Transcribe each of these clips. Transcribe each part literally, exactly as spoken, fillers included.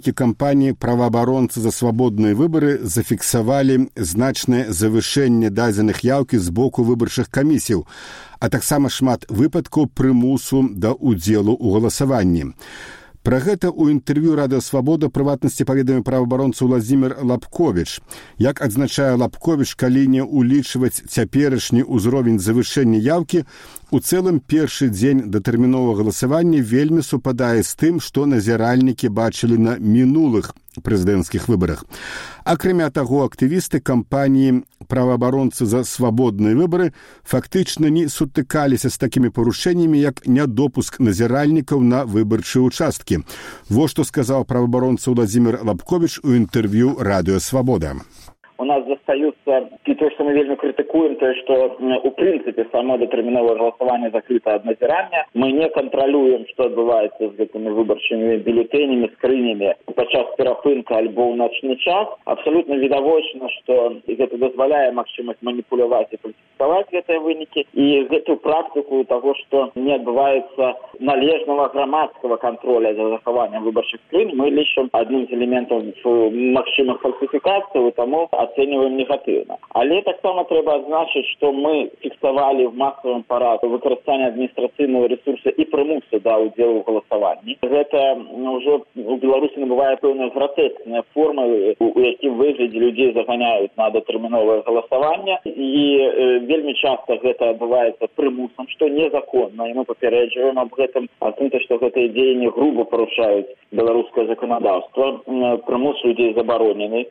кампаніі праваабаронцы за свабодныя выбары зафіксавалі значнае завышэнне дадзеных яўкі з боку выбарчых камісіяў, а таксама шмат выпадкаў прымусу да ўдзелу ў галасаванні. Пра гэта ў інтэрв'ю Радыё Свабода прыватнасці паведаміў праваабаронца Владзімір Лапковіч. Як адзначае Лапковіч, калі не ўлічваць цяперашні ўзровень завышэння яўкі, у цэлым першы дзень датэрміновага галасавання вельмі супадае з тым, што назіральнікі бачылі на мінулых прэзідэнцкіх выбарах. Акрамя таго, актывісты кампаніі праваабаронцы за свабодныя выбары фактычна не сутыкаліся з такімі парушэннямі, як нядопуск назіральнікаў на выбарчыя ўчасткі. Во што сказаў праваабаронца Владзімір Лапковіч у інтэрв'ю Радыё Свабода. У нас застаюцца, і то, што мы вельмі крытыкуем, то, што у прынцыпе само датэрміновае галасаванне закрыта ад назірання. Мы не кантралюем, што адбываецца з гэтымі выбарчымі бюлетэнямі, скрынямі падчас перапынка альбо ў начны час. Абсалютна відавочна, што гэта дазваляе магчымасць маніпуляваць і фальсіфікаваць гэтыя вынікі. І гэтую практыку таго, што не адбываецца належнага грамадскага контроля за захаваннем выбарчых скрынь, мы лічым адным з элементаў магчымых фальсіфікацый, таму ацэньваем негатыўна. Але таксама трэба адзначыць, што мы фіксавалі в масавым парадку выкарыстанне адміністрацыйнага рэсурса і прымусу да ўдзелу ў галасаванні. Гэта ўжо у Беларусі набывае пэўныя гратэскныя формы, у якім выглядзе людзей заганяюць на датэрміновае галасаванне. І э, вельмі часта гэта адбываецца прымусам, што незаконна. І мы папярэджваем аб гэтым, а тым, што гэтыя дзеянні груба парушаюць беларускае заканадаўства. Прымус людзей забаронены.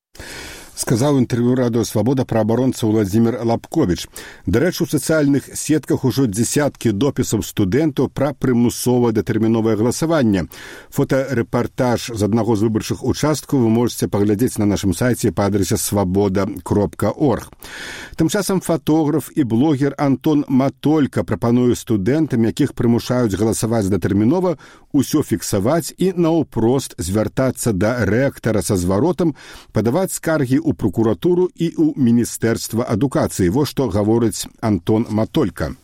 Сказаў інтэрв'ю Радыё Свабода праабаронца Владзімір Лапковіч. Дарэчы, у сацыяльных сетках ужо дзесяткі допісаў студэнтаў пра прымусовае датэрміновае галасаванне. Фотарэпартаж з аднаго з выбарчых участкаў вы можаце паглядзець на нашым сайце па адрасе свабода кропка орг. Тым часам фатограф і блогер Антон Матолька прапануе студэнтам, якіх прымушаюць галасаваць датэрмінова, усё фіксаваць і наўпрост звяртацца да рэктара са зваротам, падаваць скаргі у прокуратуру и у Министерства адукации. Вот что говорит Антон Матолька.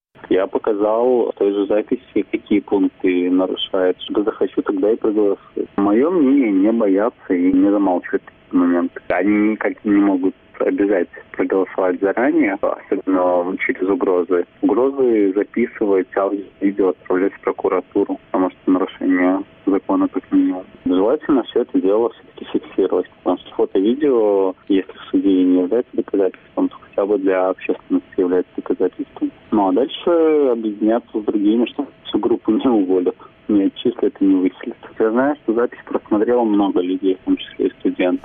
Я показал в той же записи, какие пункты нарушают. Что захочу, тогда и проголосую. Мое мнение, не бояться и не замалчивать этот момент. Они никак не могут обязать проголосовать заранее, особенно через угрозы. Угрозы записывать, аудио-видео отправлять в прокуратуру, потому что нарушение закона как минимум. Желательно все это дело все-таки фиксировать, потому что фото-видео, если в суде не является доказательством, то хотя бы для общественности является доказательством. Ну а дальше объединяться с другими, чтобы всю группу не уволят, не отчислят и не выселят. Я знаю, что запись просмотрело много людей, в том числе и студентов.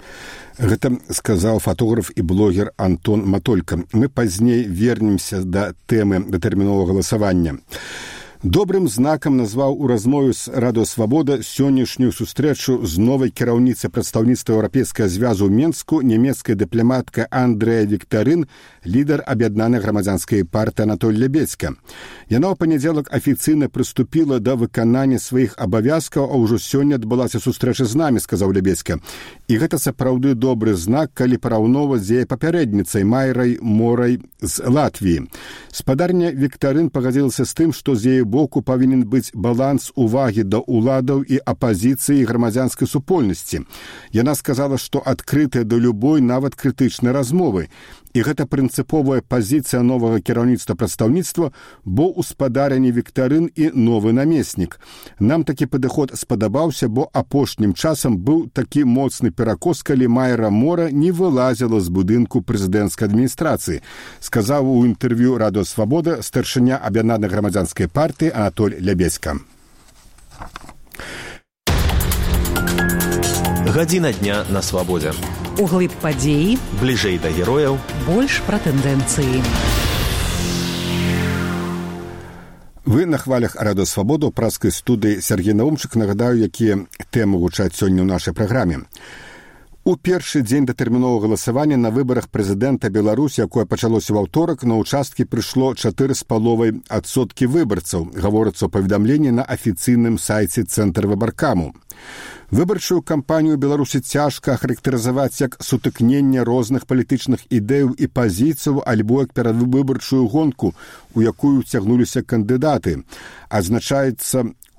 Гэта сказаў фотограф і блогер Антон Матолька. Мы пазней вернемся да тэмы датэрміновага галасавання. Добрым знакам назваў у размове з Радыё Свабода сённяшнюю сустрэчу з новай кіраўніцай прадстаўніцтва Еўрапейскага звязу ў Менску нямецкая дыпламатка Андрэя Віктарын, лідар аб'яднанай грамадзянскай партыі Анатоль Лябедзька. Яна ў панядзелак афіцыйна прыступіла да выканання сваіх абавязкаў, а ўжо сёння адбылася сустрэча з намі, сказаў Лябедзька. І гэта сапраўды добры знак, калі параўноўваць з яе папярэдніцай Майрай Морай з Латвіі. Спадарня Віктарын пагадзілася з тым, што з яе боку павінен быць баланс увагі да ўладаў і апазіцыі грамадзянскай супольнасці. Яна сказала, што адкрытая да любой, нават крытычнай размовы. І гэта прынцыповая пазіцыя новага кіраўніцтва прадстаўніцтва, бо ў спадарні Віктарын і новы намеснік. Нам такі падыход спадабаўся, бо апошнім часам быў такі моцны перакос, калі Майра Мора не вылазіла з будынку прэзідэнцкай адміністрацыі, сказаў у інтэрв'ю Радыё Свабода старшыня аб'яднанай грамадзянскай партыі Анатоль Лябедзька. Гадзіна дня на свабодзе. Углыб падзеі, бліжэй да герояў, больш пра тэндэнцыі. Вы на хвалях Радыё Свабода ў праскай студыі Сергей Наумчык. Нагадаю, якія тэмы гучаць сёння ў нашай праграме. У першы дзень датэрміновага галасавання на выбарах прэзідэнта Беларусі, якое пачалося ў аўторак, на ўчасткі прыйшло чатыры з паловай адсоткі выбарцаў, гаворыцца ў паведамленні на афіцыйным сайце Цэнтр выбаркаму. Выбарчую кампанію Беларусі цяжка ахарактарызаваць як сутыкненне розных палітычных ідэяў і пазіцыяў альбо як перадвыбарчую гонку, у якую цягнуліся кандыдаты. Адзначаецца,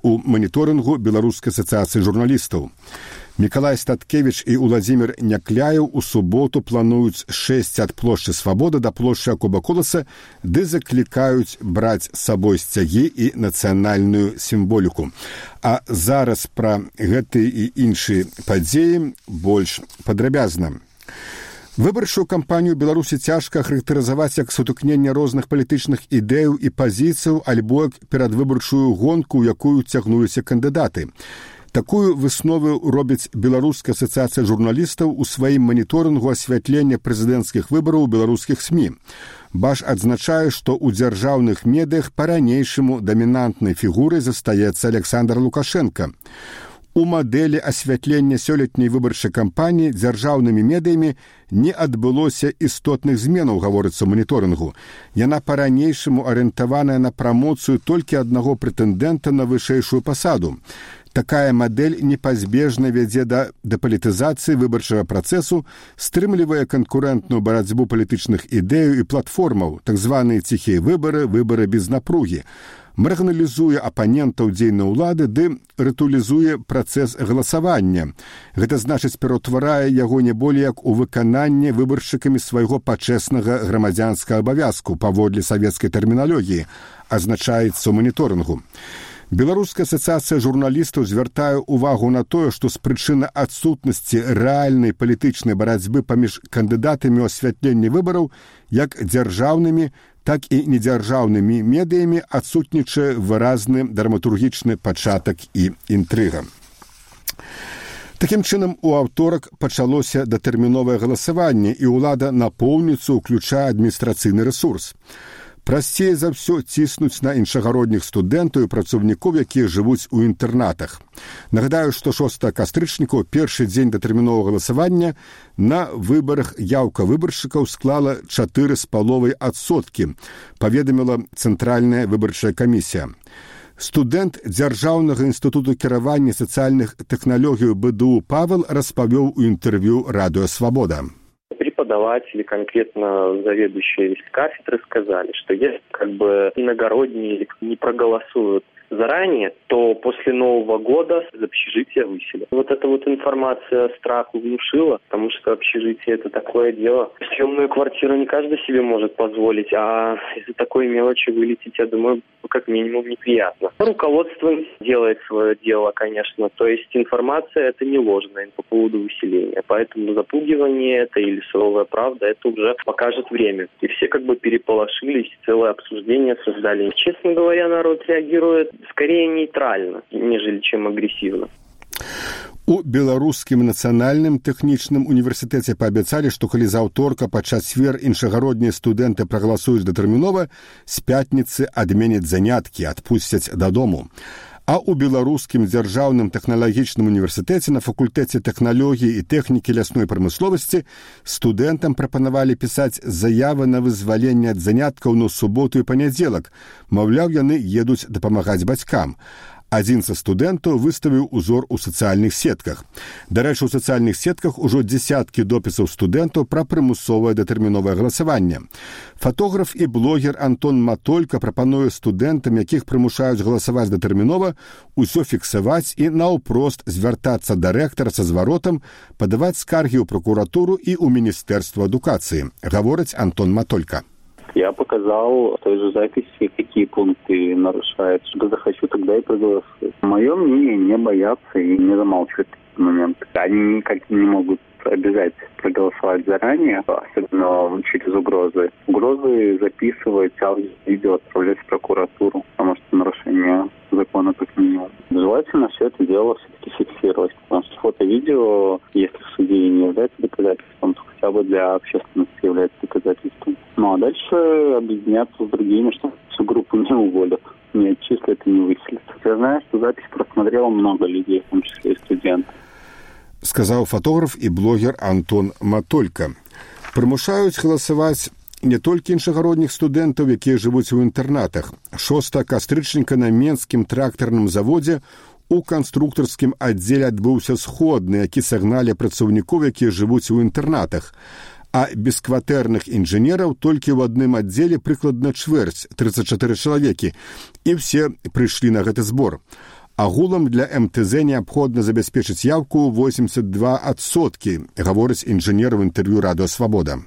у маніторынгу Беларускай асацыяцыі журналістаў. Мікалай Статкевіч і Уладзімір Някляеў у суботу плануюць шэсць ад плошчы Свабоды да плошчы Акуба Коласа, ды заклікаюць браць з сабой сцягі і нацыянальную сімволіку. А зараз пра гэты і іншыя падзеі больш падрабязна. Выбарчую кампанію Беларусі цяжка характарызаваць як сутыкненне розных палітычных ідэяў і пазіцыяў альбо як перадвыбарчую гонку, у якую цягнуліся кандыдаты. Такую выснову робіць Беларуская асацыяцыя журналістаў у сваім маніторынгу асвятлення прэзідэнцкіх выбараў у беларускіх СМІ. Баш адзначае, што ў дзяржаўных медыях па-ранейшаму дамінантнай фігурай застаецца Александр Лукашенко. У мадэлі асвятлення сёлетняй выбарчай кампаніі дзяржаўнымі медыямі не адбылося істотных зменаў, гаворыцца ў маніторынгу. Яна па-ранейшаму арыентаваная на прамоцыю толькі аднаго прэтэндэнта на вышэйшую пасаду. Такая мадэль непазбежна вядзе да дэпалітызацыі выбарчага працэсу, стрымлівае канкурэнтную барацьбу палітычных ідэяў і платформаў, так званыя ціхія выбары, выбары без напругі, маргіналізуе апанентаў дзейнай улады ды рытулізуе працэс галасавання. Гэта значыць, пераўтварае яго не болей як у выкананне выбаршчыкамі свайго пачэснага грамадзянскага абавязку паводле савецкай тэрміналогіі, азначаецца ў маніторынгу. Беларуская асацыяцыя журналістаў звяртае ўвагу на тое, што з прычыны адсутнасці рэальнай палітычнай барацьбы паміж кандыдатамі ў асвятленні выбараў, як дзяржаўнымі, так і недзяржаўнымі медыямі адсутнічае выразны драматургічны пачатак і інтрыга. Такім чынам, у аўторак пачалося датэрміновае галасаванне, і ўлада напоўніцу ўключае адміністрацыйны рэсурс. Прасцей за ўсё ціснуць на іншагародніх студэнтаў і працаўнікоў, якія жывуць у інтэрнатах. Нагадаю, што шостага кастрычніка, першы дзень датэрміновага галасавання, на выбарах яўка выбаршчыкаў склала чатыры з паловай адсоткі, паведаміла Цэнтральная выбарчая камісія. Студэнт Дзяржаўнага інстытуту кіравання сацыяльных тэхналогій бэ дэ у Павел распавёў у інтэрв'ю «Радыё Свабода». Преподаватели, конкретно заведующие кафедры, сказали, что если как бы иногородние не проголосуют заранее, то после Нового года из общежития выселят. Вот эта вот информация страху внушила, потому что общежитие — это такое дело. Съемную квартиру не каждый себе может позволить, а из-за такой мелочи вылететь, я думаю, как минимум неприятно. Руководство делает свое дело, конечно, то есть информация — это не ложная по поводу выселения, поэтому запугивание это или суровая правда, это уже покажет время. И все как бы переполошились, целое обсуждение создали. Честно говоря, народ реагирует скорее нейтрально, нежели чем агрессивно. У Беларускім нацыянальным тэхнічным універсітэце паабяцалі, што калі з аўторка па чацвер іншагароднія студэнты прагаласуюць датэрмінова, з пятніцы адменяць заняткі, адпусцяць дадому. А ў Беларускім дзяржаўным тэхналагічным універсітэце на факультэце тэхналогіі і тэхнікі лясной прамысловасці студэнтам прапанавалі пісаць заявы на вызваленне ад заняткаў на суботу і панядзелак. Маўляў, яны едуць дапамагаць бацькам. Адзін са студэнтаў выставіў узор у сацыяльных сетках. Дарэчы, у сацыяльных сетках ужо дзесяткі допісаў студэнтаў пра прымусовае датэрміновае галасаванне. Фатограф і блогер Антон Матолька прапануе студэнтам, якіх прымушаюць галасаваць датэрмінова, усё фіксаваць і наўпрост звяртацца да рэктара са зваротам, падаваць скаргі ў пракуратуру і ў Міністэрства адукацыі, гаворыць Антон Матолька. Я показал в той же записи, какие пункты нарушают. Что захочу, тогда и проголосую. Мое мнение — не бояться и не замалчивать этот момент. Они никак не могут обязать проголосовать заранее, особенно через угрозы. Угрозы записывать, аудио, видео отправлять в прокуратуру, потому что нарушение закона как минимум. Желательно все это дело все-таки фиксировать, потому что фото-видео, если в суде не является доказательством, то хотя бы для общественности является доказательством. Ну а дальше объединяться с другими, чтобы всю группу не уволят, не отчислят и не выселят. Я знаю, что запись просмотрело много людей, в том числе и студенты. Сказаў фотограф і блогер Антон Матолька. Прымушаюць галасаваць не толькі іншагародніх студэнтаў, якія жывуць у інтэрнатах. шостага кастрычніка на Менскім трактарным заводзе у канструктарскім аддзеле адбыўся сход, на які сагналі працаўнікоў, якія жывуць у інтэрнатах. А бескватэрных інжынераў толькі ў адным аддзеле прыкладна чвэрць, трыццаць чатыры чалавекі, і все прыйшлі на гэты збор. Агулам для эм тэ зэ неабходна забяспечыць яўку восемьдесят два адсоткі, гаворыць інжынер в інтэрв'ю Радио Свобода.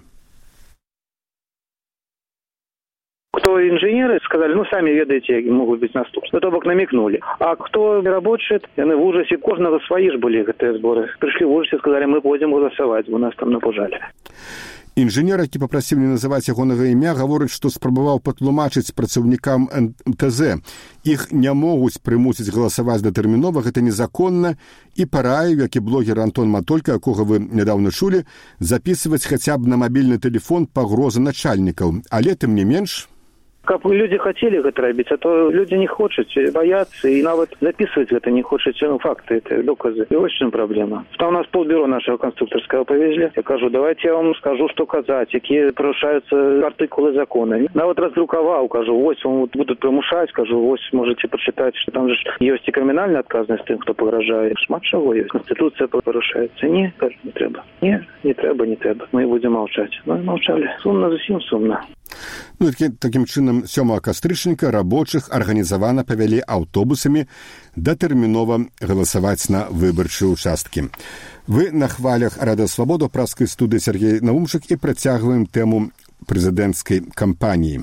Кто инженеры сказали, ну, сами ведаете, могут быть наступны. То бок намекнули. А кто рабочие, они в ужасе, кожного свои же были гэтыя сборы. Пришли в ужасе, сказали, мы пойдем голосовать, вы нас там напужали. Інжынер, які папрасіў не называць ягонага імя, гаворыць, што спрабаваў патлумачыць працаўнікам эм тэ зэ. Іх не могуць прымусіць галасаваць датэрмінова, гэта незаконна, і параіў, як і блогер Антон Матолька, якога вы нядаўна чулі, запісваць хаця б на мабільны тэлефон пагрозы начальнікаў. Але тым не менш... Каб люди хотели гэта рабіць, а то люди не хочуць, боятся, и нават записывать гэта не хочуць, ну, факты, это доказы. И вот в чем проблема. Там у нас полбюро нашего конструкторского повезли. Я кажу, давайте я вам скажу, что казать, какие нарушаются артикулы закона. Нават раздрукаваў, кажу, вось вам вот будут примушать, кажу, вось можете прочитать, что там же есть и криминальная отказность тем, кто погрожает. Шмат чего есть. Конституция порушается. Не, кажу, не треба. Не, не треба, не треба. Мы будем молчать. Ну, молчали. Сумно, зусім сумно. Ну, такім чынам, сёмага кастрычніка рабочых арганізавана павялі аўтобусамі датэрмінова галасаваць на выбарчыя ўчасткі. Вы на хвалях Радио Свобода, праскай студыі Сергей Наумчык, і працягваем тэму прэзідэнцкай кампаніі.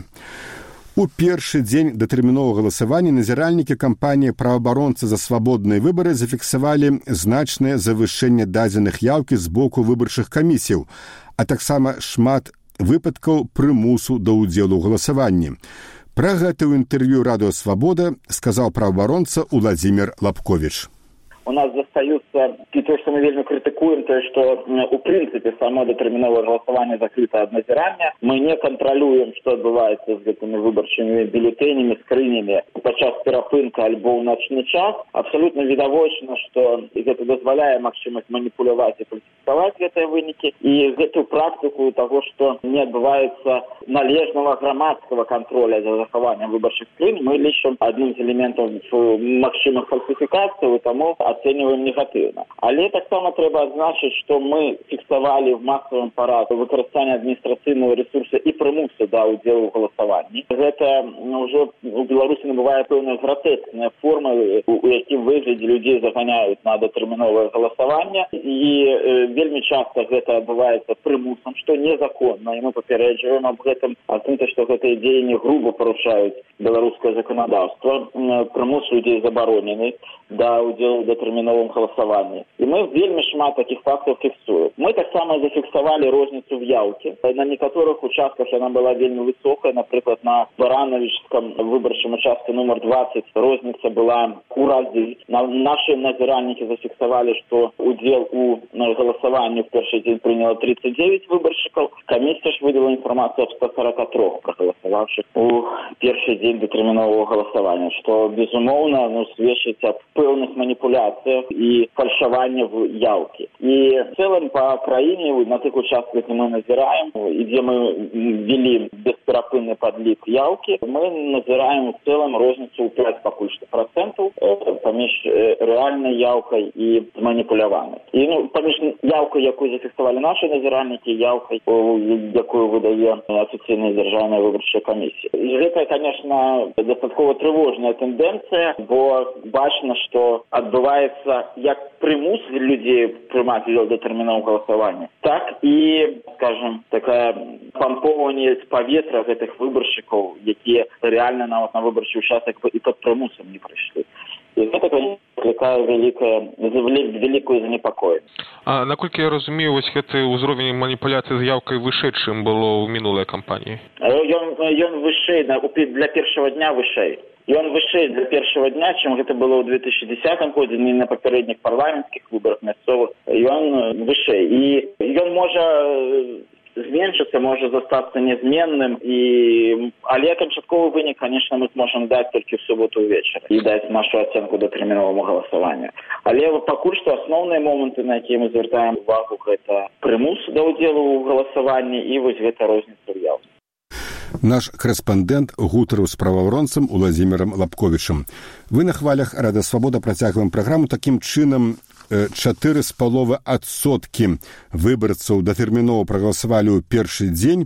У першы дзень датэрміновага галасавання назіральнікі кампаніі «Праваабаронцы за свабодныя выбары» зафіксавалі значнае завышэнне дадзеных яўкі з боку выбарчых камісіяў, а таксама шмат выпадкаў прымусу да ўдзелу ў галасаванні. Пра гэта ў інтэрв'ю Радио Свобода сказаў праваабаронца Уладзімір Лапковіч. У нас застаюцца, і то, што мы вельмі крытыкуем, то, што у прынцыпе само датэрміновае галасаванне закрыта ад назірання. Мы не кантралюем, што адбываецца з гэтымі выбарчымі бюлетэнямі, скрынямі падчас перапынка альбо ў начны час. Абсалютна відавочна, што гэта дазваляе магчымасць маніпуляваць і фальсіфікаваць гэтыя вынікі. І гэтую практыку таго, што не адбываецца належнага грамадскага контроля за захаваннем выбарчых скрынь, мы лічым адным з элементаў магчымых фальсіфікацый, і таму ацэньваем негатыўна. Але таксама трэба адзначыць, што мы фіксавалі в масавым парадку выкарыстанне адміністрацыйнага рэсурса і прымусу да ўдзелу ў галасаванні. Гэта ўжо у Беларусі набывае пэўная гратэскная форма, у якім выглядзе людзей заганяюць на датэрміновае галасаванне, і э, вельмі часта гэта адбываецца прымусам, што незаконна, і мы папярэджваем аб гэтым, а тым, што гэтыя дзеянні груба парушаюць беларускае заканадаўства. Прымус людзей забаронены да ўдзелу ў датэрміновым галасаванні. І мы вельмі шмат такіх фактаў фіксуем. Мы таксама зафіксавалі розніцу в яўкі. На некаторых участках яна была вельмі высокая, напрыклад, на Барановічском выбарчым участку номер двадцать розніца была у разы. Наши назіральнікі зафіксавалі, што удзел у галасаванні в першы дзень прыняло тридцать девять выбаршчыкаў. Камісія ж выдала інфармацыю аб сто сорок три прагаласаваўшых у першы дзень датэрміновага галасавання, што, безумоўна, ну, сведчыць аб пэўных маніпуляцыях і фальшаванне в яўкі. І в целом по краіне на тых участках, где мы назіраем, і дзе мы ввели бесперапынны падлік яўкі, мы назіраем в целом розніцу ў пять пакуль што процентаў паміж рэальнай яўкай і маніпуляванай. І ну, паміж яўкай, якую зафіксавалі наши назіральнікі, яўкай, якую выдае афіцыйная дзяржаўная выбарчая камісія. І гэта, конечно, дастаткова трывожная тэндэнцыя, бо бачна, што адбываецца як прымус людзей прымаць удзел у датэрміновым галасаванні, так і, скажем, такая пампоўванне з паветра гэтых выбаршчыкаў, якія рэальна нават на выбарчы ўчастак і пад прымусам не прыйшлі. І гэта, конечно, выклікае вялікую занепакоенасць. А наколькі я разумею, вось гэты ўзровень маніпуляцыі з яўкай вышэй, чым было ў мінулай кампаніі? Ён, ён вышэй, для першага дня вышэй. Ён вышэй для першага дня, чым гэта было ў две тысячи десятым годзе, не на папярэдніх парламенцкіх выбарах мясцовых. Ён вышэй. І ён можа зменшыцца, можа застацца нязменным, і але канчатковы вынік, конечно, мы зможам даць толькі в суботу ўвечары і даць нашу ацэнку датэрміноваму галасаванню. Але пакуль што асноўныя моманты, на якія мы звяртаем увагу, гэта прымус да ўдзелу ў галасаванні і вось гэта розніца ў яўцы. Наш корэспандэнт гутарыў з праваабаронцам Уладзімірам Лапковічам. Вы на хвалях Радио Свобода працягваем праграму. Такім чынам чатыры з паловай адсоткі выбарцаў датэрмінова прагаласавалі ў першы дзень,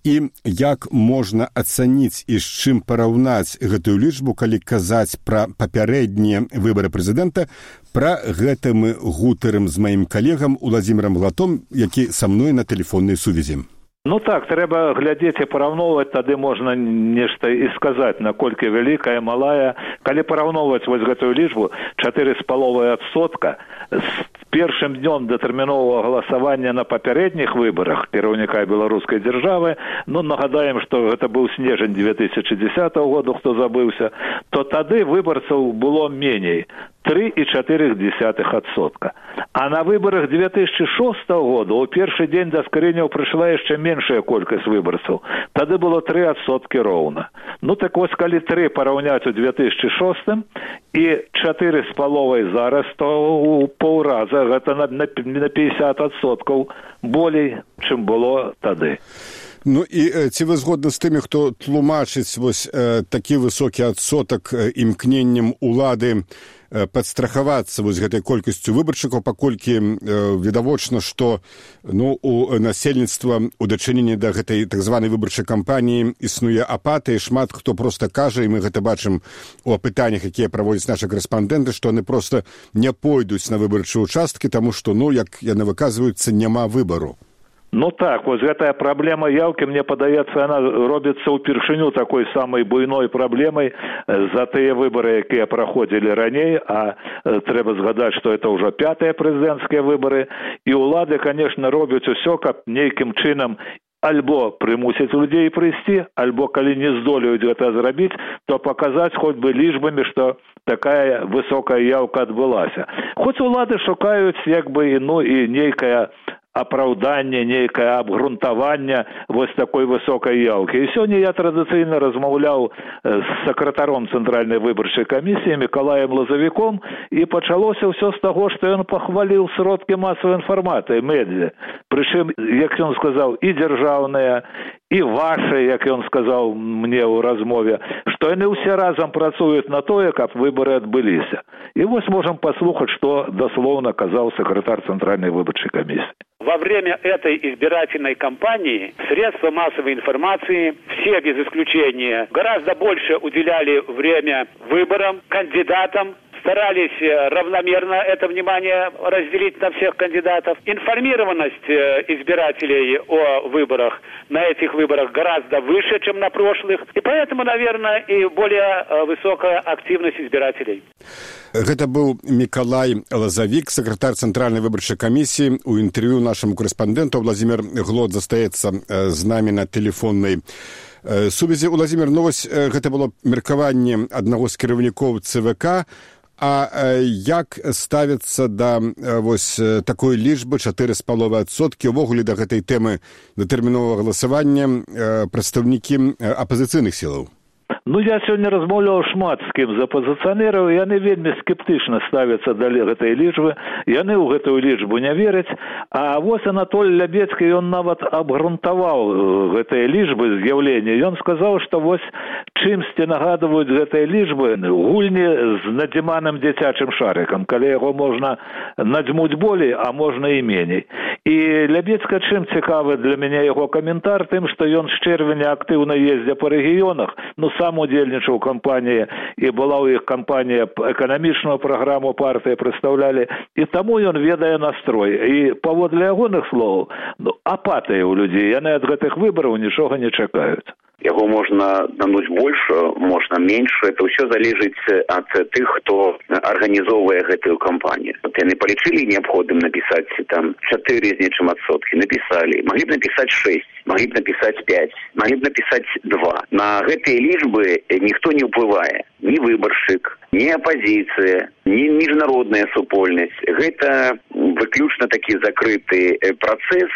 І як можна ацаніць і з чым параўнаць гэтую лічбу, калі казаць пра папярэднія выбары прэзідэнта, пра гэта мы гутарым з маім калегам Уладзімірам Глатом, які са мной на тэлефоннай сувязі. Ну так, трэба глядзець і параўноўваць, тады можна нешта і сказаць, наколькі вялікая, малая. Калі параўноўваць вось гэтую лічбу, чатыры з паловай адсотка, з першым днём датэрміновага галасавання на папярэдніх выбарах кіраўніка беларускай дзяржавы, ну, нагадаем, што гэта быў снежань две тысячы дзесятага года, хто забыўся, то тады выбарцаў было меней. три і чатыры дзесятых адсотка. А на выборах две тысячи шостого года у першы дзень да скрыняў прыйшла яшчэ меншая колькасць выбарцаў. Тады было три адсоткі роўна. Ну так вось, калі три параўняць у две тысячи шостым і чатыры з паловай зараз, то у паўраза гэта на, на, на пятьдесят адсоткаў болей, чым было тады. Ну і ці вы згодны з тымі, хто тлумачыць вось э, такі высокі адсотак э, імкненнем улады э, падстрахавацца вось гэтай колькасцю выбаршчыкаў, паколькі э, відавочна, што ну, у насельніцтва у дачыненні да гэтай так званай выбарчай кампаніі існуе апатыя, шмат хто проста кажа, і мы гэта бачым у апытаннях, якія праводзяць нашы карэспандэнты, што яны проста не пойдуць на выбарчыя участкі, таму што, ну, як яны выказваюцца, няма выбару. Ну так, вось гэтая праблема яўкі, мне падаецца, яна робіцца ўпершыню такой самай буйной праблемай за тыя выбары, якія праходзілі раней, а трэба згадаць, што это ўжо пятыя прэзідэнцкія выбары, і ўлады, конечно, робяць усё, каб нейкім чынам альбо прымусіць людзей прыйсці, альбо калі не здолеюць гэта зрабіць, то паказаць хоць бы лічбамі, што такая высокая яўка адбылася. Хоць улады шукаюць як бы ну і нейкая апраўданне, нейкае абгрунтаванне вось такой высокай яўкі. І сёння я традыцыйна размаўляў з сакратаром Цэнтральнай выбарчай камісіі Мікалаем Лазавіком, і пачалося ўсё з таго, што ён пахваліў сродкі масавай інфармацыі, медыа. Прычым, як ён сказаў, і дзяржаўныя, і ваши, як ён сказаў мне ў размове, што яны ўсе разам працуюць на тое, каб выбары адбыліся. І вось можам паслухаць, што дословно казаў сакратар Центральной выборчей комиссии. Во время этой избирательной кампании средства массовой информации, все без исключения, гораздо больше уделяли время выборам, кандидатам, старались равномерно это внимание разделить на всех кандидатов. Информированность избирателей о выборах на этих выборах гораздо выше, чем на прошлых. И поэтому, наверное, и более высокая активность избирателей. Гэта быў Мікалай Лазавік, сакратар Цэнтральнай выбарчай камісіі. У інтэрв'ю нашаму корэспандэнту Владзімір Глот застаецца з намі на тэлефоннай сувязі. Владзімір, ну вось гэта было меркаванне аднаго з кіраўнікоў ЦВК. А як ставіцца да вось такой лічбы чатыры з паловай адсоткі увогуле да гэтай тэмы датэрміновага галасавання прадстаўнікі апазіцыйных сілаў? Ну, я сёння размаўляў шмат з кім з апазіцыянераў, яны вельмі скептычна ставяцца да гэтай лічбы, яны ў гэтую лічбу не вераць, а вось Анатоль Лябецкі, ён нават абгрунтаваў гэтыя лічбы з'яўлення. Ён сказаў, што вось чымсьці нагадваюць гэтыя лічбы гульні з надзіманым дзіцячым шарыкам, калі яго можна надзьмуць болей, а можна і меней. І Лябецка чым цікавы для мяне яго каментар тым, што ён з чэрвеня актыўна ездзя па рэгіёнах, ну сам удзельнічаў у кампаніі, і была ў іх кампанія эканамічную праграму партыі прадстаўлялі, і таму ён ведае настрой. І паводле ягоных словаў, ну, апатыя ў людзей, яны ад гэтых выбараў нічога не чакаюць. Яго можна дануць больш, можна менш. Это ўсё залежыць ад тых, хто арганізоўвае гэтую кампанію. Вот яны палічылі неабходным напісаць там чатыры з нечым адсоткі. Напісалі. Маглі б напісаць шэсць, маглі б напісаць пяць, маглі б напісаць два. На гэтыя лічбы ніхто не ўплывае. Ні выбаршчык, ні апазіцыя, ні міжнародная супольнасць. Гэта выключна такі закрыты працэс,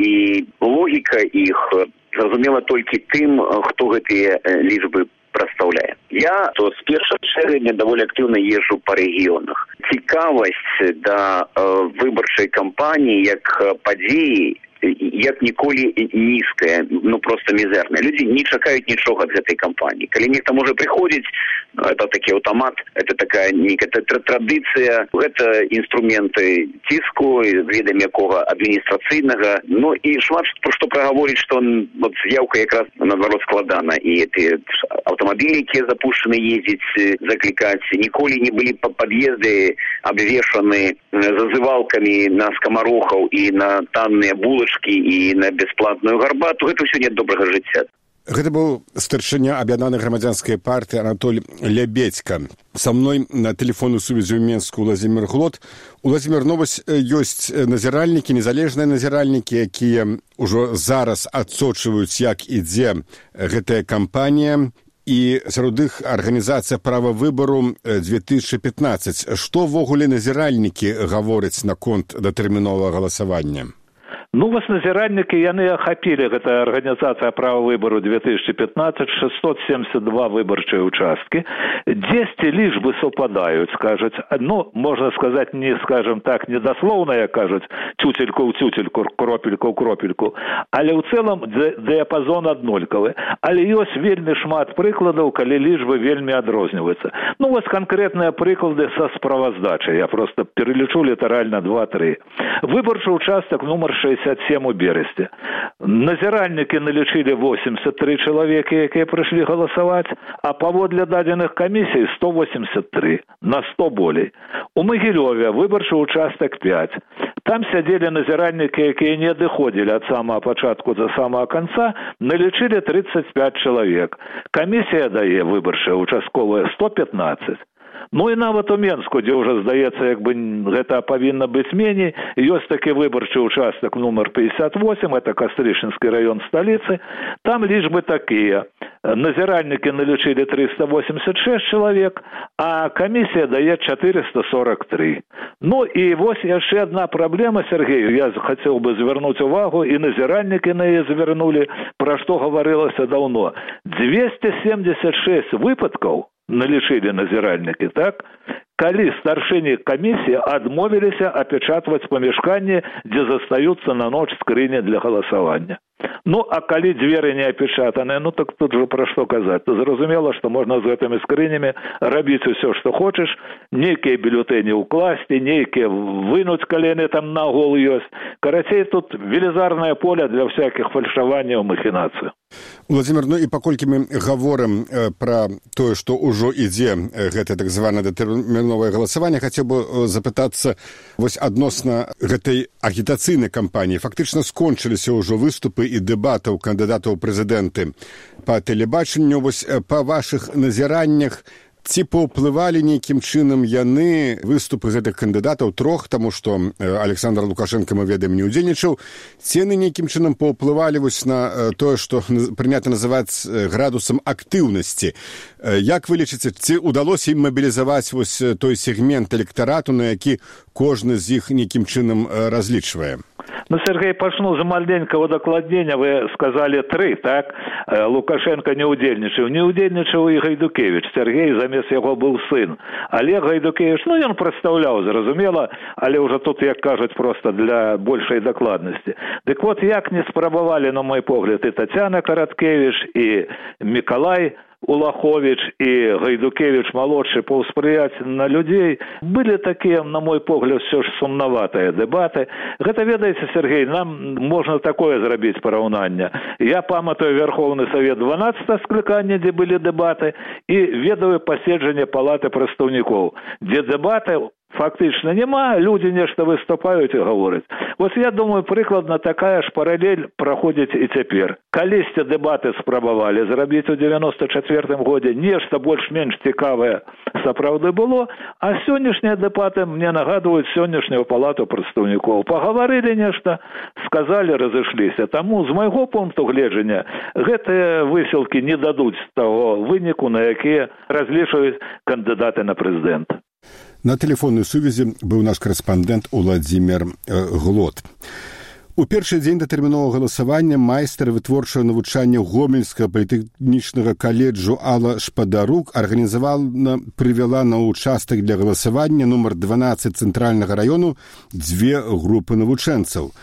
і логіка іх зразумела толькі тым, хто гэтыя лічбы прадстаўляе. Я то з першага чэрвеня даволі актыўна езджу па рэгіёнах. Цікавасць да э, выбарчай кампаніі як падзеі як ніколі нізкая, ну просто мізерная. Людзі не чакаюць нічога ад гэтай кампаніі. Калі нехта можа прыходзіць, это такі аўтамат, это такая некая традыцыя, гэта інструменты ціску, ведам якога адміністрацыйнага, ну і шмат што прагаворыць, што вот з'яўка якраз наадварот складана, і эти аўтамабілі, якія запушчаны ездзіць, заклікаць, ніколі не былі пад'езды абвешаны зазывалкамі на скамарохаў і на танныя булачкі і на бясплатную гарбату. Гэта ўсё не ад добрага жыцця. Гэта быў старшыня аб'яднанай грамадзянскай партыі Анатоль Лябедзька. Са мной на тэлефонную сувязь у Менску Уладзімір Глот. Уладзімір, ну вось ёсць назіральнікі, незалежныя назіральнікі, якія ўжо зараз адсочваюць, як ідзе гэтая кампанія, і сярод іх арганізацыя права выбару две тысячы пятнадцать. Што ўвогуле назіральнікі гавораць наконт датэрміновага галасавання? Ну, вас назіральнікі, яны ахапілі, гэта арганізацыя права выбару две тысячи пятнадцать, шестьсот семьдесят два выбарчыя участкі. Дзесьці лічбы супадаюць, кажуць, ну, можна сказаць, не, скажем так, недословная, кажуць, тютельку ў тютельку, кропельку ў кропельку, але ў цэлым дыяпазон аднолькавы. Але ёсць вельмі шмат прыкладаў, калі лічбы вельмі адрозніваюцца. Ну, вось канкрэтныя прыклады са справаздачай, я просто перелічу літаральна два-тры. Выбарчы участак нумар шестьдесят семь у Бересце. Назіральнікі налічылі восемьдесят три чалавекі, якія прыйшлі галасаваць, а паводле дадзеных камісій сто восемьдесят три, на сто болей. У Магілёве выбарчы участак пять. Там сядзелі назіральнікі, якія не адыходзілі ад самага пачатку да самага канца, налічылі тридцать пять чалавек. Камісія дае выбарчая участковая сто пятнадцать. Ну і нават у Менску, дзе ўжо здаецца, як бы гэта павінна быць меней, ёсць такі выбарчы участак нумар пятьдесят восемь, это Кастрычынскі раён сталіцы, там лічбы такія. Назіральнікі налічылі триста восемьдесят шесть чалавек, а камісія дае четыреста сорок три. Ну і вось яшчэ адна праблема, Сергей, я хацеў бы звярнуць увагу, і назіральнікі на яе звярнулі, пра што гаварылася даўно. двести семьдесят шесть выпадкаў налічылі назіральнікі, так? Калі старшыні камісіі адмовіліся апячатваць памяшканні, дзе застаюцца на ноч скрыні для галасавання. Ну, а калі дзверы не апечатаныя, ну так тут же пра што казаць. То зразумела, што можна з гэтымі скрынямі рабіць усё, што хочаш, нейкія бюлетэні ўкласці, нейкія вынуць, калі яны там нагол ёсць. Карацей, тут велізарнае поле для всякіх фальшаванняў, махінацый. Уладзімір, ну і паколькі мы гаворым э, пра тое, што ўжо ідзе э, гэта так званае датэрміновае галасаванне, хацеў бы э, запытацца вось адносна гэтай агітацыйнай кампаніі. Фактычна скончыліся ўжо выступы і дэбатаў кандыдатаў прэзідэнты па тэлебачанню. Вось э, па вашых назіраннях, ці паўплывалі нейкім чынам яны выступы гэтых кандыдатаў трох, таму што Александр Лукашенко, мы ведаем, не ўдзельнічаў, ці яны нейкім чынам паўплывалі вось на тое, што прынята называць градусам актыўнасці. Як вы лічыце, ці ўдалося ім мабілізаваць вось той сегмент электарату, на які кожны з іх нейкім чынам разлічвае? Ну, Сергей, пачну з маленького дакладнення. Вы сказали три, так? Лукашенко не ўдзельнічаў. Не ўдзельнічаў і Гайдукевич. Сергей, замест яго быў сын. Олег Гайдукевич, ну, ён прадстаўляў, зразумела, але ўжо тут, як кажуць, просто для большай дакладнасці. Дык вот, як не спрабавалі, на мой погляд, і Тацяна Караткевич, і Мікалай Улахович и Гайдукевич молодший паўспрыяць на людзей. Былі такія, на мой погляд, все ж сумнаватыя дэбаты. Гэта, ведаеце, Сергей, нам можна такое зрабіць параўнанне. Я памятаю Верховны Совет дванаццатага склікання, дзе былі дэбаты, і ведаю паседжанне палаты прадстаўнікоў, дзе дэбаты фактычна няма, людзі нешта выступаюць і гавораць. Вось я думаю, прыкладна такая ж паралель праходзіць і цяпер. Калісьці дэбаты спрабавалі зрабіць у девяносто четвёртым годзе, нешта больш-менш цікавае сапраўды было, а сённяшнія дэбаты мне нагадваюць сённяшнюю палату прадстаўнікоў. Пагаварылі нешта, сказалі, разышліся. Таму з майго пункту гледжання гэтыя высілкі не дадуць таго выніку, на якія разлічваюць кандыдаты на прэзідэнта. На тэлефоннай сувязі быў наш корэспандэнт Уладзімір Глот. У першы дзень датэрміновага галасавання майстар вытворчага навучання Гомельскага політэхнічнага каледжу Алла Шпадарук арганізавана прывяла на ўчастак для галасавання нумар дванаццаць цэнтральнага раёну дзве групы навучэнцаў.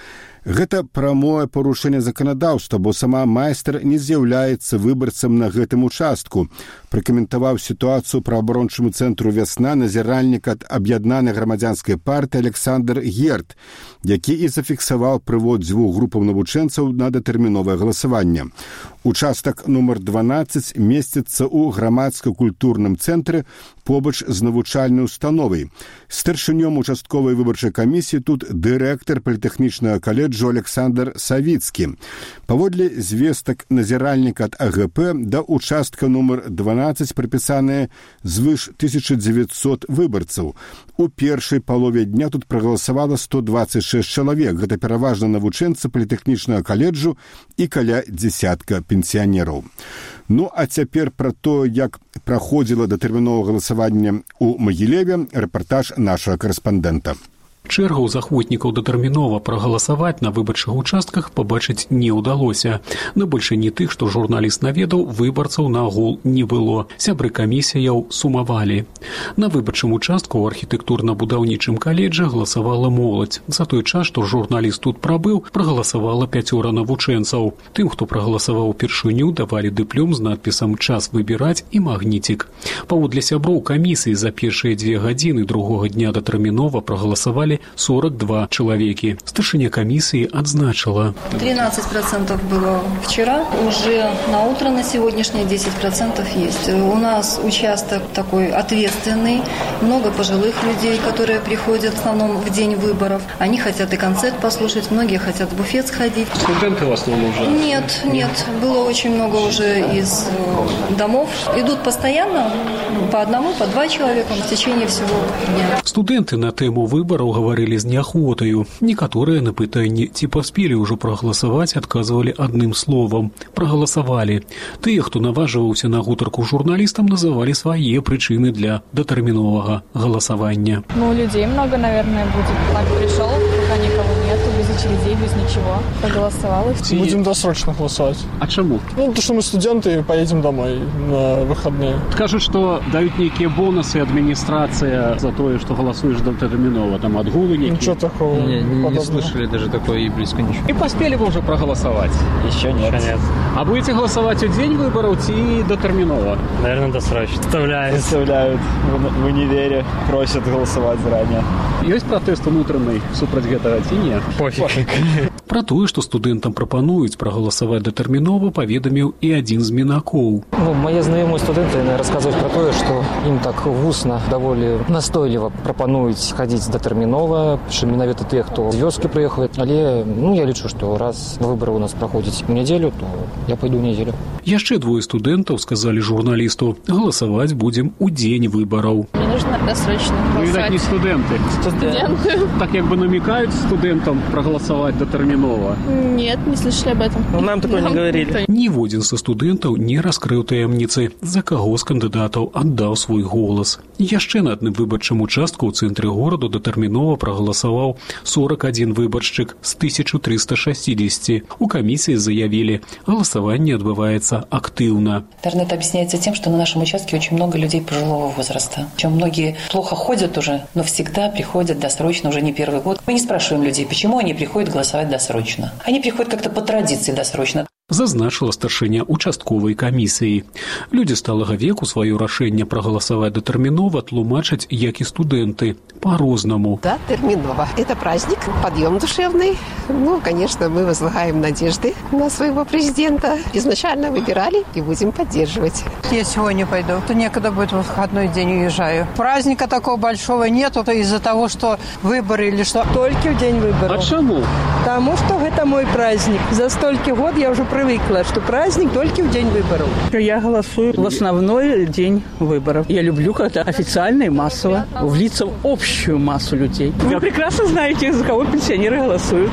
Гэта прамое парушэнне заканадаўства, бо сама майстар не з'яўляецца выбарцам на гэтым участку. Пракаментаваў сітуацыю праваабарончаму цэнтру «Вясна» назіральнік ад аб'яднанай грамадзянскай партыі Александр Герт, які і зафіксаваў прывод дзвюх групаў навучэнцаў на датэрміновае галасаванне. Участак нумар дванаццаць месціцца ў грамадска-культурным цэнтры побач з навучальнай установай. Старшынём участковай выбарчай камісіі тут дырэктар політэхнічнага каледжу Александр Савіцкі. Паводле звестак назіральніка ад АГП да участка нумар дванаццаць прыпісаныя звыш тысяча дзевяцьсот выбарцаў. У першай палове дня тут прагаласавала сто дваццаць шэсць чалавек. Гэта пераважна навучэнцы політэхнічнага каледжу і каля дзесятка пенсіянераў. Ну, а цяпер пра то, як праходзіла датэрміновае галасаванне ў Магілеве, рэпартаж нашага карэспандэнта. Чэргаў захвотнікаў датэрмінова прагаласаваць на выбарчых участках пабачыць не ўдалося. На большыні тых, што журналіст наведаў, выбарцаў нагул не было. Сябры камісіяў сумавалі. На выбарчым участку ў архітэктурна-будаўнічым каледжы галасавала моладзь. За той час, што журналіст тут прабыў, прагаласавала пяцёра навучэнцаў. Тым, хто прагаласаваў упершыню, давалі дыплём з надпісам «Час выбіраць» і магнітик. Паводле сяброў камісіі за першыя дзве гадзіны другога дня датэрмінова прагаласавалі сорок два человеки. Старшыня комиссии отзначила. тринадцать процентов было вчера, уже на утро на сегодняшнее десять процентов есть. У нас участок такой ответственный, много пожилых людей, которые приходят в основном в день выборов. Они хотят и концерт послушать, многие хотят в буфет сходить. Студенты в основном уже? Нет, нет. Было очень много уже из домов. Идут постоянно, по одному, по два человека в течение всего дня. Студенты на тему выборов говорили з неахвотаю. Некаторыя на пытанні, ці паспелі ўжо прагаласаваць, адказвалі адным словам. Прагаласавалі. Тыя, хто наважваўся на гутарку журналістам, называлі свае прычыны для датэрміновага галасавання. Ну, людей много, наверное, будет. Так пришел, пока никого нету, без очередей, без ничего. Проголосовал. Будем досрочно голосовать. А чему? Ну, потому что мы студенты и поедем домой на выходные. Скажут, что дают некие бонусы администрация за то, что голосуешь датэрмінова, там отгулы некие. Ничего такого. Не, не, не слышали даже такое и близко ничего. И поспели вы уже проголосовать? Еще нет. Еще нет. А будете голосовать в день выборов и датэрмінова? Наверное, досрочно. Заставляют. Заставляют. В, в универе просят голосовать заранее. Есть протест унутренний супраць гэтага ці не? Пофиг. Пра тое, што студэнтам прапануюць прагаласаваць датэрмінова, паведаміў і адзін з мінакоў. Ну, мои знакомые студенты рассказывают про то, что им так вусно, довольно настойливо пропонуюць ходить датэрмінова, что менавіта те, кто з вёскі прыехаў. Але, ну, я лічу, что раз выборы у нас проходят в неделю, то я пойду в неделю. Яшчэ двое студэнтаў сказалі журналісту, галасаваць будзем у дзень выбораў. Мне нужно досрочно голосовать. Вы, видать, не студенты. Студенты. Так как бы намекают студентам проголосовать датэрмінова? Нет, не слышали об этом. Ну, нам такое не говорили. Ніводзін са студэнтаў не раскрыў таямніцы, за каго з кандыдатаў аддаў свой голас. Яшчэ на адным выбарчым участку ў цэнтры гораду датэрмінова прагаласаваў сорок один выбаршчык з тысячи трёхсот шестидесяти. У камісіі заявілі, галасаванне адбываецца актыўна. Наверное, это объясняется тем, что на нашем участке очень много людей пожилого возраста. Причем многие плохо ходят уже, но всегда приходят досрочно, уже не первый год. Мы не спрашиваем людей, почему они приходят голосовать досрочно. Они приходят как-то по традиции досрочно. Зазначила старшыня участковай камісіі. Людзі сталага веку сваё рашэнне прагаласаваць датэрмінова тлумачаць, як і студэнты, по-рознаму. Датэрмінова. Это праздник, подъем душевный. Ну, конечно, мы возлагаем надежды на своего президента. Изначально выбирали и будем поддерживать. Я сегодня пойду. То некогда будет, в выходной день уезжаю. Праздника такого большого нет, это из-за того, что выборы или что. Только в день выборов. А чему? Потому что это мой праздник. За столько год я уже привыкла, что праздник только в день выборов. Я голосую в основной день выборов. Я люблю, когда официально и массово влиться в общую массу людей. Вы прекрасно знаете, за кого пенсионеры голосуют.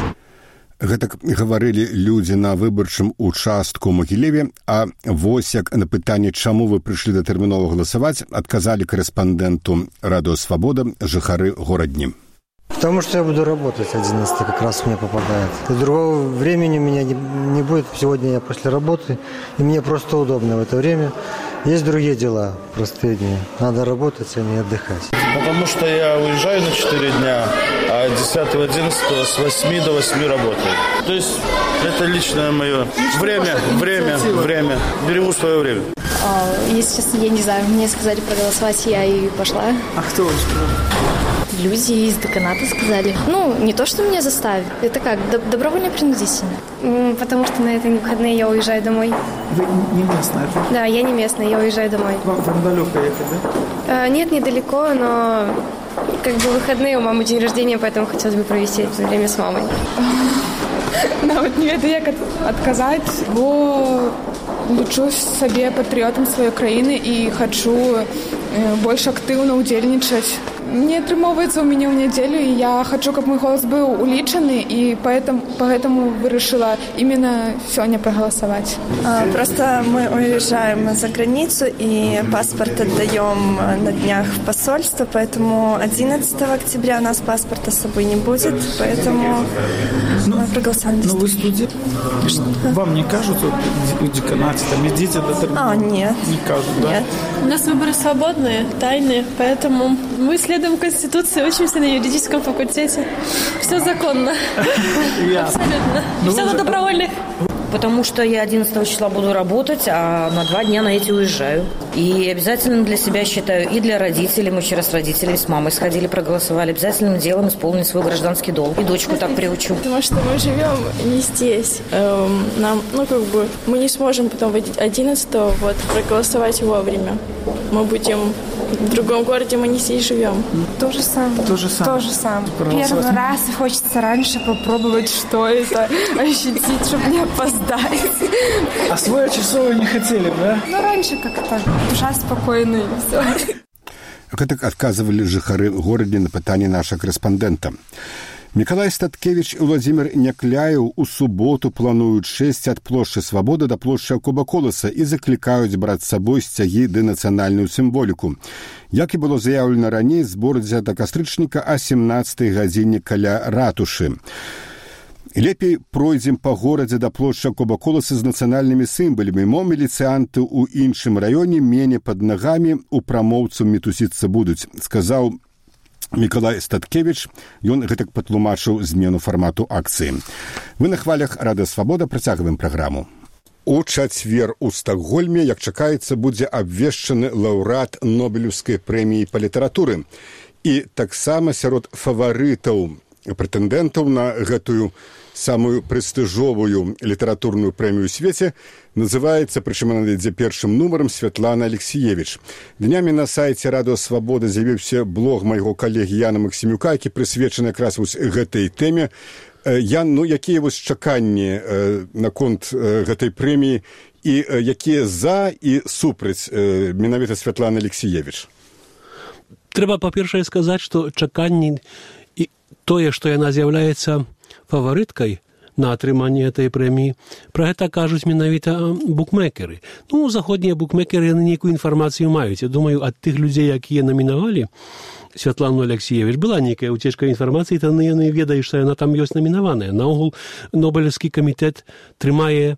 Гэтак гаварылі людзі на выбарчым участку ў Магілеве, а вось як на пытанне, чаму вы прыйшлі датэрмінова галасаваць, адказалі корэспандэнту Радио Свобода жыхары горадні. Потому что я буду работать, одиннадцатый как раз мне попадает. И другого времени у меня не, не будет. Сегодня я после работы, и мне просто удобно в это время. Есть другие дела, простые дни. Надо работать, а не отдыхать. Потому что я уезжаю на четыре дня, а а десятого одиннадцатого с восьми до восьми работаю. То есть это личное мое время, время, время. Берегу свое время. А, если честно, я не знаю. Мне сказали проголосовать, я и пошла. А кто вам сказал? Люди из деканата сказали. Ну, не то, что меня заставили. Это как, добровольно-принудительно. Потому что на этой выходные я уезжаю домой. Вы не местная, да? Да, я не местная, я уезжаю домой. Вам, вам далеко ехать, да? Нет, недалеко, но как бы выходные у мамы день рождения, поэтому хотелось бы провести это время с мамой. Навіть не ведаю, як адказаць, бо лічу сабе патрыётам сваёй краіны і хачу больш актыўна ўдзельнічаць. Не атрымоўваецца ў мяне ў нядзелю, і я хачу, каб мой голас быў улічаны, і поэтому, поэтому вырашила именно сёння проголосовать. А, просто мы уезжаем за границу, и паспорт отдаем на днях в посольство, поэтому одиннадцатого октября у нас паспорта с собой не будет, поэтому ну, мы проголосовали. Ну вы студент? Вам не кажут в деканате, там идите до термина? А, нет. Не кажут, да? Нет. У нас выборы свободные, тайные, поэтому мы следуем Конституции, учимся на юридическом факультете. Все законно. Абсолютно. Все на добровольных. Потому что я одиннадцатого числа буду работать, а на два дня на эти уезжаю. И обязательно для себя считаю, и для родителей, мы вчера с родителями, с мамой сходили, проголосовали, обязательным делом исполнить свой гражданский долг. И дочку так приучу. Потому что мы живем не здесь. Эм, нам, ну, как бы, мы не сможем потом одиннадцатого вот, проголосовать вовремя. Мы будем в другом городе, мы не здесь живем. То же самое. То же самое. То же самое. Первый раз хочется раньше попробовать, что это, ощутить, чтобы не опоздать. А свое часов вы не хотели, да? Ну, раньше как-то душа спокойная и все. Гэтак адказвалі жыхары горадзе на пытанні наша корэспандэнта. Мікалай Статкевіч і Владзімір Някляеў у суботу плануюць шэсць ад плошчы Свабоды да плошчы Акуба Коласа і заклікаюць браць з сабой сцягі ды нацыянальную сімволіку. Як і было заяўлена раней, збор ідзе да кастрычніка а семнаццатай гадзіне каля ратушы. Лепей пройдзем па горадзе да плошчы Акуба Коласа з нацыянальнымі сімвалямі, мо міліцыянты ў іншым раёне мене пад нагамі у прамоўцу мітусіцца будуць, сказаў Мікалай Статкевіч, ён гэтак патлумачыў змену фармату акцыі. Вы на хвалях Рада Свабода, працягваем праграму. У чацвер у Стакгольме, як чакаецца, будзе абвешчаны лаўрэат Нобелеўскай прэміі па літаратуры. І таксама сярод фаварытаў прэтэндэнтаў на гэтую самую прэстыжовую літаратурную прэмію ў свеце называецца, прычым она ідзе першым нумарам, Святлана Алексіевіч. Днямі на сайце Радыё Свабода з'явіўся блог майго калегі Яна Максімюка, які прысвечаны якраз вось гэтай тэме. Ян, ну якія вось чаканні наконт гэтай прэміі і якія за і супраць менавіта Святланы Алексіевіч? Трэба, па-першае, сказаць, што чаканні і тое, што яна з'яўляецца фаварыткай на атрыманне этой прэміі, пра гэта кажуць менавіта букмекеры. Ну, заходнія букмекеры яны нейкую інфармацыю маюць. Я думаю, ад тых людзей, якія намінавалі Святлану Алексіевіч, была нейкая уцечка інфармацыі, то яны ведаюць, што яна там ёсць намінаваная. Наогул, Нобелевскі камітэт трымае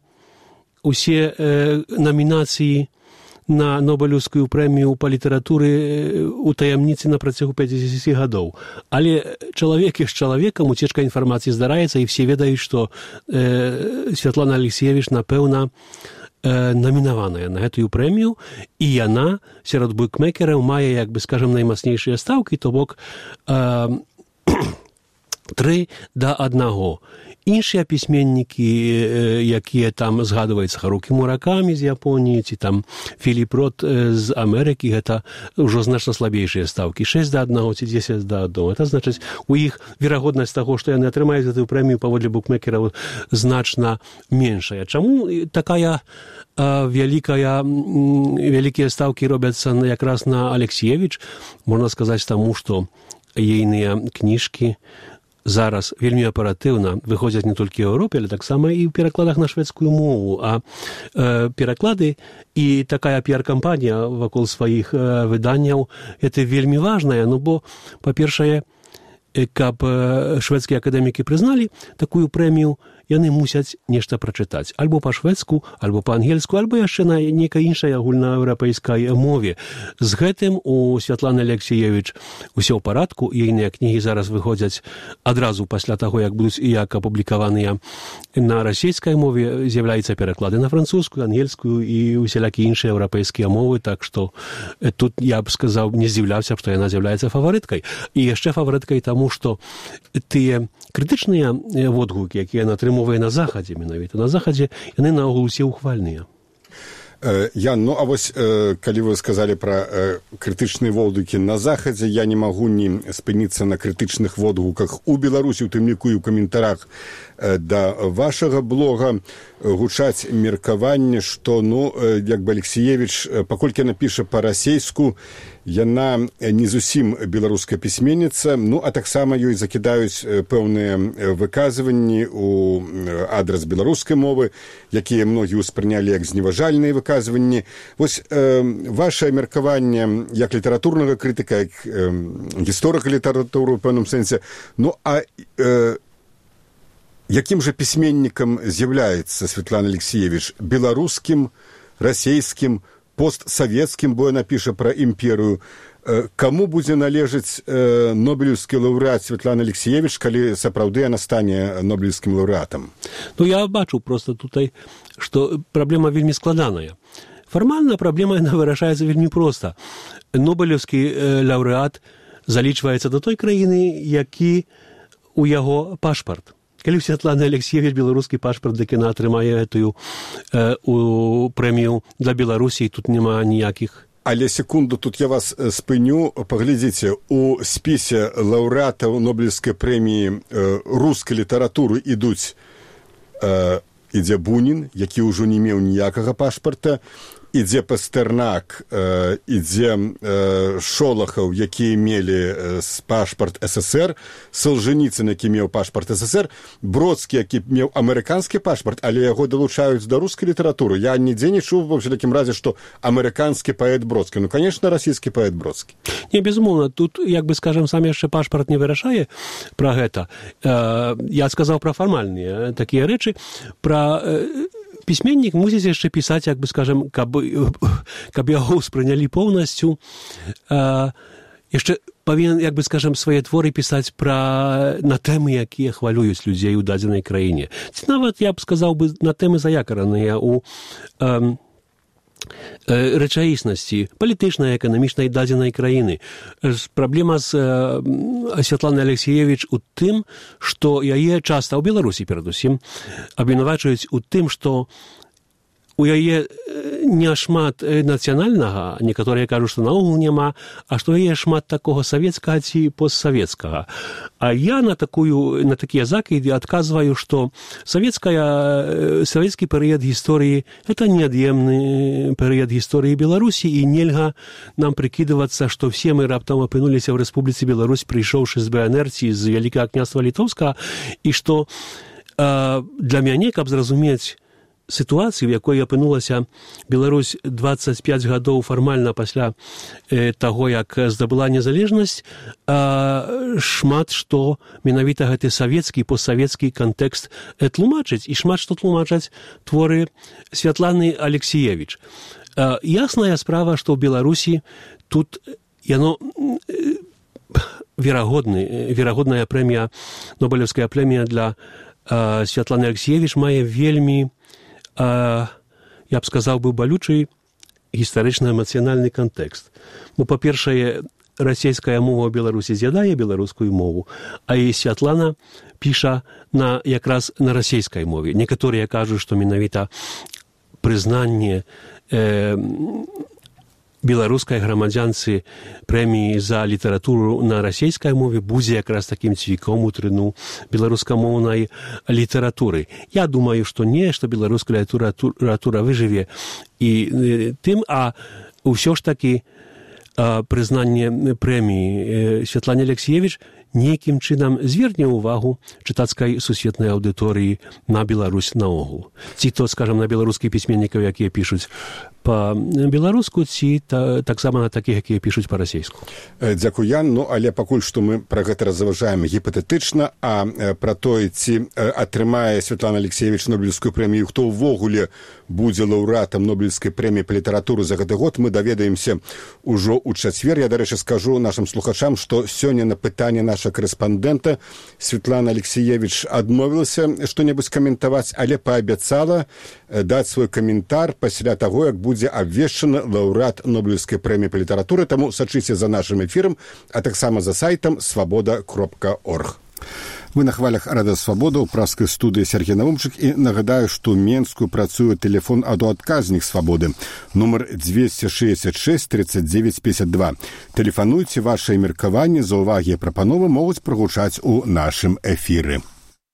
усе э, намінацыі на Нобелевскую прэмію па літаратуры у таямніцы на працягу пяцьдзесят гадоў. Але чалавек з чалавекам уцечка інфармацыі здараецца, і все ведаюць, што э, Святлана Алексіевіч, напэўна, э, намінаваная на гэтую прэмію, і яна сярод букмекераў мае, як бы, скажем, наймацнейшыя стаўкі, то бок э, тры да аднаго. Іншыя пісьменнікі, якія там згадваюцца Харукі Муракамі з Японіі, ці там Філіп Рот з Амерыкі, гэта ўжо значна слабейшыя стаўкі. шэсць да аднаго ці дзесяць да аднаго. Это значыць, у іх верагоднасць таго, што яны атрымаюць гэтую прэмію паводле букмекераў, значна меншая. Чаму такая а, вялікая, вялікія стаўкі робяцца якраз на Алексіевіч? Можна сказаць таму, што ейныя кніжкі зараз вельмі аператыўна выходзяць не толькі ў Еўропе, але таксама і ў перакладах на шведскую мову. А э, пераклады і такая піар-кампанія вакол сваіх э, выданняў, это вельмі важная, ну бо, па-першае, каб шведскія акадэмікі прызналі такую прэмію, яны мусяць нешта прачытаць. Альбо па-шведску, альбо па-ангельску, альбо яшчэ на нейкай іншай агульнаеўрапейскай мове. З гэтым у Святланы Алексіевіч усё ў парадку, ейныя кнігі зараз выходзяць адразу пасля таго, як будуць і як апублікаваныя на расійскай мове, з'яўляюцца пераклады на французскую, ангельскую і усялякія іншыя еўрапейскія мовы, так што тут я б сказаў, не здзіўляўся, што яна з'яўляецца фаварыткай. І яшчэ фаварыткай таму, што тыя крытычныя водгукі, якія яна атрымоўвае на захадзе менавіта, на захадзе яны наогул усе ухвальныя. Ян, ну а вось, калі вы сказалі пра крытычныя водгукі на захадзе, я не магу не спыніцца на крытычных водгуках у Беларусі, у тым ліку і ў каментарах да вашага блога гучаць меркаванне, што, ну, як бы Алексіевіч, паколькі яна піша па-расейску, яна не зусім беларуская пісьменніца, ну, а таксама ёй закідаюць пэўныя выказванні ў адрас беларускай мовы, якія многія ўспрынялі як зневажальныя выказванні. Вось э, ваше меркаванне як літаратурнага крытыка, як э, гісторыка літаратуры ў пэўным сэнсе, ну, а э, якім жа пісьменнікам з'яўляецца Святлана Алексіевіч? Беларускім, расейскім, постсавецкім, бо яна піша пра імперыю. Каму будзе належаць нобелеўскі лаўрэат Святлана Алексіевіч, калі сапраўды яна стане нобелеўскім лаўрэатам? Ну, я бачу просто тутай, што праблема вельмі складаная. Фармальна праблема яна вырашаецца вельмі проста. Нобелеўскі лаўрэат залічваецца да той краіны, які у яго пашпарт. Калі ў Святланы Алексіевіч беларускі пашпарт, дык яна атрымае гэтую э, у прэмію для Беларусі, тут няма ніякіх. Але секунду, тут я вас спыню. Паглядзіце, у спісе лаўрэатаў нобелеўскай прэміі э, рускай літаратуры ідуць э, ідзе Бунін, які ўжо не меў ніякага пашпарта, ідзе Пастэрнак, э, ідзе э, Шолахаў, якія мелі э, пашпарт СССР, Солженіцын, які меў пашпарт СССР, Бродскі, які меў амерыканскі пашпарт, але яго далучаюць да рускай літаратуры. Я нідзе не чуў ва ўсякім разе, што амерыканскі паэт Бродскі. Ну, конечно, расійскі паэт Бродскі. Не, безумоўна, тут, як бы, скажем, сам яшчэ пашпарт не вырашае пра гэта. Э, я сказаў пра фармальныя такія рэчы, пра э, пісьменнік мусіць яшчэ пісаць, як бы, скажем, каб, каб яго ўспрынялі поўнасцю, э, яшчэ павінен, як бы, скажем, свае творы пісаць пра, на тэмы, якія хвалююць людзей у дадзенай краіне. Ці нават, я б сказаў бы, на тэмы заякараныя у э, рэчаіснасці палітычнай, эканамічнай дадзенай краіны. Праблема з Святланай Алексіевіч у тым, што яе часта, ў Беларусі перадусім, абвінавачваюць у тым, што у яе не шмат нацыянальнага, некаторыя кажуць, што наогул няма, а што яе шмат такога савецкага ці постсавецкага. А я на такую, на такія закіды адказваю, што савецкая, савецкі перыяд гісторыі – это неад'емны перыяд гісторыі Беларусі, і нельга нам прыкідвацца, што все мы раптам апынуліся ў Рэспубліцы Беларусь, прыйшоўшы з БНР ці з Вялікага княства Літоўскага, і што э, для мяне, каб зразумець сітуацыі, в якой апынулася Беларусь дваццаць пяць гадоў фармальна пасля э, таго, як здабыла незалежнасць, э, шмат што менавіта гэты савецкі, постсавецкі кантэкст э, тлумачыць, і шмат што тлумачаць творы Святланы Алексіевіч. Э, ясная справа, што ў Беларусі тут яно э, верагодны, верагодная прэмія, нобелеўская прэмія для э, Святланы Алексіевіч мае вельмі Uh, я б сказаў бы, балючы гістарычна-эмацыянальны кантэкст. Ну, па-першае, расійская мова ў Беларусі з'ядае беларускую мову, а і Святлана піша на, якраз на расійскай мове. Некаторыя кажуць, што менавіта прызнанне э, беларускай грамадзянцы прэміі за літаратуру на расійскай мове будзе якраз такім цвіком у трыну беларускамоўнай літаратуры. Я думаю, што не, што беларуская літаратура выжыве і тым, а ўсё ж такі прызнанне прэміі Святлане Алексіевіч нейкім чынам зверне ўвагу чытацкай сусветнай аўдыторыі на Беларусь наогул. Ці то, скажам, на беларускіх пісьменнікаў, якія пішуць па-беларуску ці та, таксама на такіх, якія пішуць па-расейску. Дзякуй, Ян. Ну, але пакуль што мы пра гэта разважаем гіпатэтычна, а пра тое, ці атрымае Святлана Алексеевич Нобелевскую прэмію, хто ўвогуле будзе лаўрэатам Нобелевскай прэміі па літаратуры за гэты год, мы даведаемся ўжо ў чацвер. Я, дарэчы, скажу нашим слухачам, што сёння на пытанне наша корэспандэнта Святлана Алексеевич адмовілася што-небудзь каментаваць, але паабяцала даць свой каментар пасля таго, як будзе абвешчаны лаўрэат Нобелевскай прэміі па літаратуры. Таму сачыце за нашым эфірам, а таксама за сайтам свабода кропка орг. Вы на хвалях Рада Свабода ў праскай студыі Сергей Навумчык, і нагадаю, што ў Менску працуе тэлефон адоадказнік Свабоды, нумар двести шестьдесят шесть тридцать девять пятьдесят два. Тэлефануйце, вашыя меркаванні, заўвагі і прапановы могуць прагучаць у нашым эфіры.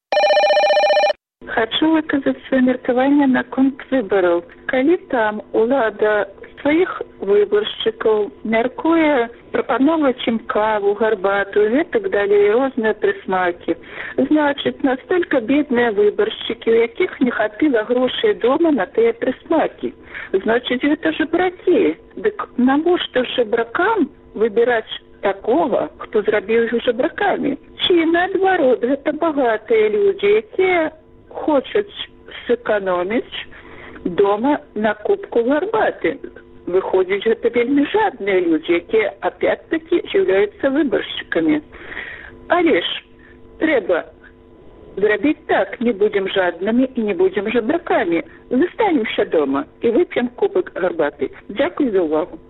Хочу выказаць сваё меркаванне наконт выбараў. Калі там улада сваіх выбаршчыкаў мяркуе прапановаць ім каву, гарбату і гэтак далей, розныя прысмакі, значыць, настолькі бедныя выбаршчыкі, у якіх не хапіла грошай дома на тыя прысмакі. Значыць, гэта жабракі. Дык навошта жабракам выбіраць такого, хто зрабіў іх жабракамі? Ці, наадварот, гэта багатыя людзі, якія хочуць сэканоміць дома на кубку гарбаты. Выходзіць, гэта вельмі жадныя людзі, якія, опять-таки, з'яўляюцца выбаршчыкамі. Але ж трэба зрабіць так, не будзем жаднымі і не будзем жабракамі. Застанемся дома і вып'ем кубак гарбаты. Дзякуй за ўвагу.